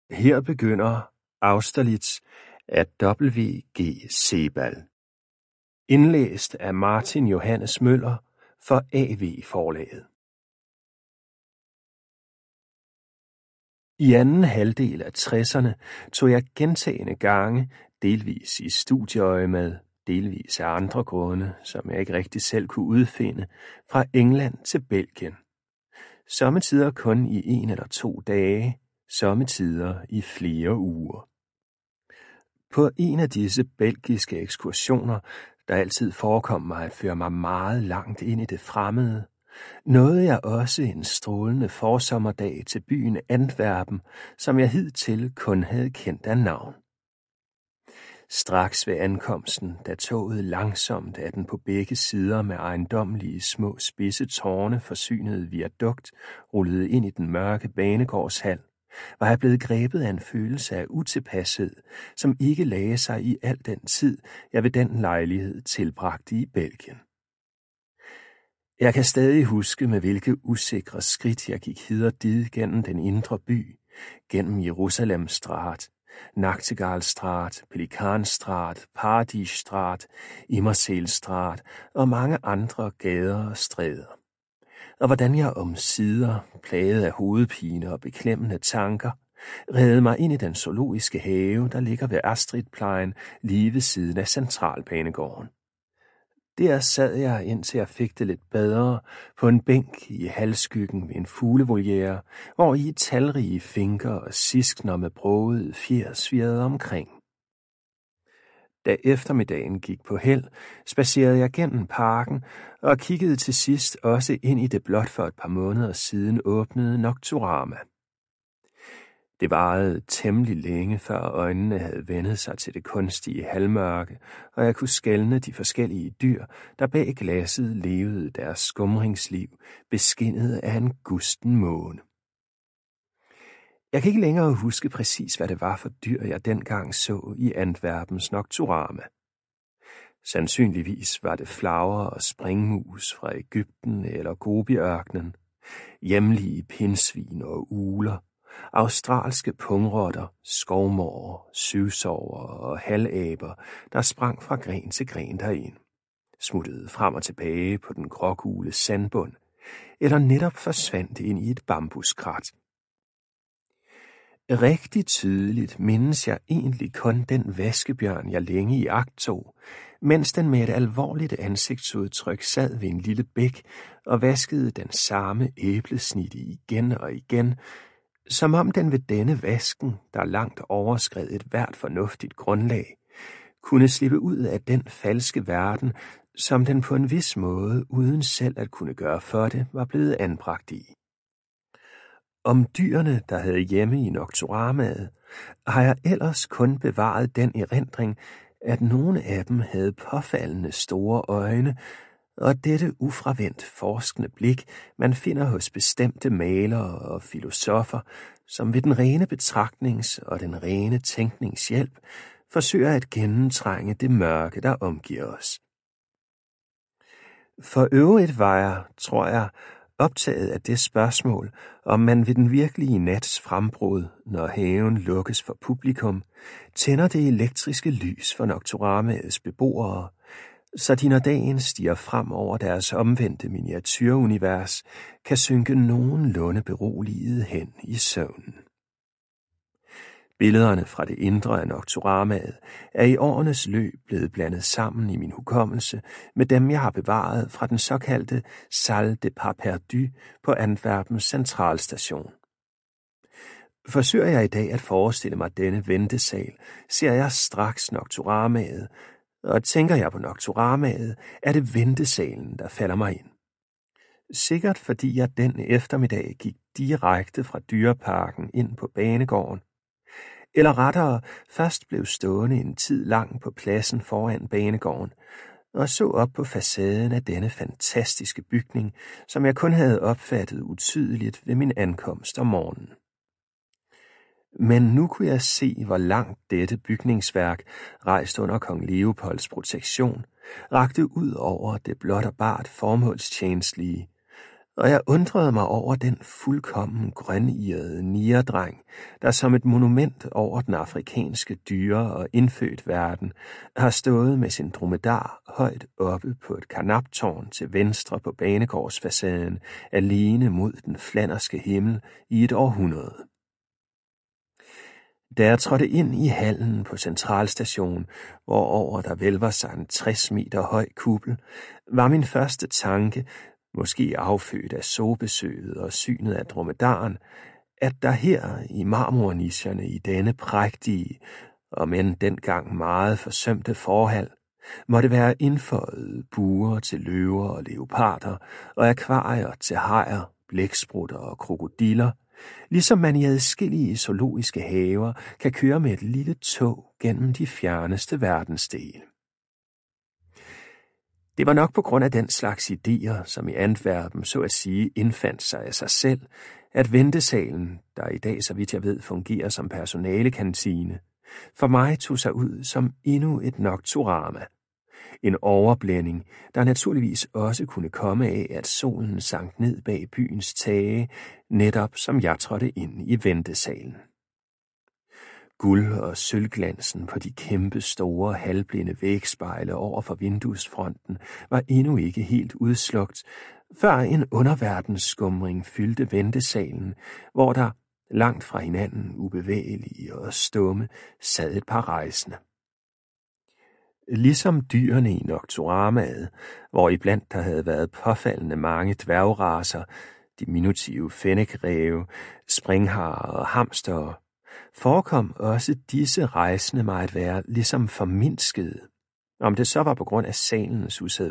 Her begynder Austerlitz af W.G. Sebald. Indlæst af Martin Johannes Møller for AV-forlaget. I anden halvdel af 60'erne tog jeg gentagne gange, delvis i studieøjemed, delvis af andre grunde, som jeg ikke rigtig selv kunne udfinde, fra England til Belgien. Sommetider kun i 1 eller 2 dage, sommetider i flere uger. På en af disse belgiske ekskursioner, der altid forekom mig at føre mig meget langt ind i det fremmede, nåede jeg også en strålende forsommerdag til byen Antwerpen, som jeg hidtil kun havde kendt af navn. Straks ved ankomsten, da toget langsomt af den på begge sider med ejendommelige små spidse tårne forsynede viadukt rullede ind i den mørke banegårdshal, var jeg blevet grebet af en følelse af utilpashed, som ikke lagde sig i al den tid, jeg ved den lejlighed tilbragte i Belgien. Jeg kan stadig huske, med hvilke usikre skridt jeg gik hid og did gennem den indre by, gennem Jerusalemstrat, Nachtigallstrat, Pelikanstrat, Paradisstrat, Immerselstrat og mange andre gader og stræder. Og hvordan jeg omsider, plaget af hovedpine og beklemmende tanker, redde mig ind i den zoologiske have, der ligger ved Astridplejen lige ved siden af Centralbanegården. Der sad jeg, indtil jeg fik det lidt bedre, på en bænk i halvskyggen ved en fuglevoliere, hvor i talrige finker og siskner med brogede fjer svirrede omkring. Da eftermiddagen gik på held, spacerede jeg gennem parken og kiggede til sidst også ind i det blot for et par måneder siden åbnede Nocturama. Det varede temmelig længe, før øjnene havde vænnet sig til det kunstige halvmørke, og jeg kunne skelne de forskellige dyr, der bag glasset levede deres skumringsliv, beskinnet af en gusten måne. Jeg kan ikke længere huske præcis, hvad det var for dyr, jeg dengang så i Antwerpens Nocturama. Sandsynligvis var det flagre og springmus fra Egypten eller Gobiørkenen, hjemlige pindsvin og ugler, australske pungrotter, skovmårer, syvsover og halvaber, der sprang fra gren til gren derind, smuttede frem og tilbage på den grågule sandbund, eller netop forsvandt ind i et bambuskrat. Rigtig tydeligt mindes jeg egentlig kun den vaskebjørn, jeg længe i agt tog, mens den med et alvorligt ansigtsudtryk sad ved en lille bæk og vaskede den samme æblesnitte igen og igen, som om den ved denne vasken, der langt overskred et hvert fornuftigt grundlag, kunne slippe ud af den falske verden, som den på en vis måde, uden selv at kunne gøre for det, var blevet anbragt i. Om dyrene, der havde hjemme i Nocturamaet, har jeg ellers kun bevaret den erindring, at nogle af dem havde påfaldende store øjne, og dette ufravendt forskende blik, man finder hos bestemte malere og filosofer, som ved den rene betragtnings og den rene tænknings hjælp forsøger at gennemtrænge det mørke, der omgiver os. For øvrigt var jeg, tror jeg, optaget af det spørgsmål, om man ved den virkelige nats frembrud, når haven lukkes for publikum, tænder det elektriske lys for Nocturamaets beboere, så de når dagen stiger frem over deres omvendte miniatyrunivers, kan synke nogenlunde beroliget hen i søvnen. Billederne fra det indre af Nocturamaet er i årenes løb blevet blandet sammen i min hukommelse med dem, jeg har bevaret fra den såkaldte Salle des Pas Perdus på Antwerpens centralstation. Forsøger jeg i dag at forestille mig denne ventesal, ser jeg straks Nocturamaet, og tænker jeg på Nocturamaet, er det ventesalen, der falder mig ind. Sikkert fordi jeg den eftermiddag gik direkte fra dyreparken ind på banegården, eller rettere først blev stående en tid lang på pladsen foran banegården, og så op på facaden af denne fantastiske bygning, som jeg kun havde opfattet utydeligt ved min ankomst om morgenen. Men nu kunne jeg se, hvor langt dette bygningsværk, rejst under kong Leopolds protektion, rakte ud over det blot og bart formålstjenestlige, og jeg undrede mig over den fuldkommen grønirrede nigerdreng, der som et monument over den afrikanske dyre- og indfødt verden har stået med sin dromedar højt oppe på et karnaptårn til venstre på banegårdsfacaden, alene mod den flanderske himmel i et århundrede. Da jeg trådte ind i hallen på Centralstation, hvorover der vælver sig en 60 meter høj kuppel, var min første tanke, måske affødt af sogebesøget og synet af dromedaren, at der her i marmornicherne i denne prægtige, om end dengang meget forsømte forhal, måtte være indføjede buer til løver og leoparder og akvarier til hajer, blæksprutter og krokodiller, ligesom man i adskillige zoologiske haver kan køre med et lille tog gennem de fjerneste verdensdele. Det var nok på grund af den slags idéer, som i Antwerpen så at sige indfandt sig af sig selv, at ventesalen, der i dag så vidt jeg ved fungerer som personalekantine, for mig tog sig ud som endnu et nocturama. En overblænding, der naturligvis også kunne komme af, at solen sank ned bag byens tage, netop som jeg trådte ind i ventesalen. Guld- og sølvglansen på de kæmpe store halvblinde vægspejle over for vinduesfronten var endnu ikke helt udslukt, før en underverdensskumring fyldte ventesalen, hvor der, langt fra hinanden ubevægelige og stumme, sad et par rejsende. Ligesom dyrene i nocturamaet, hvor iblandt der havde været påfaldende mange dværgracer, diminutive fennekræve, springharer og hamstere, forekom også disse rejsende mig at være ligesom forminskede. Om det så var på grund af salens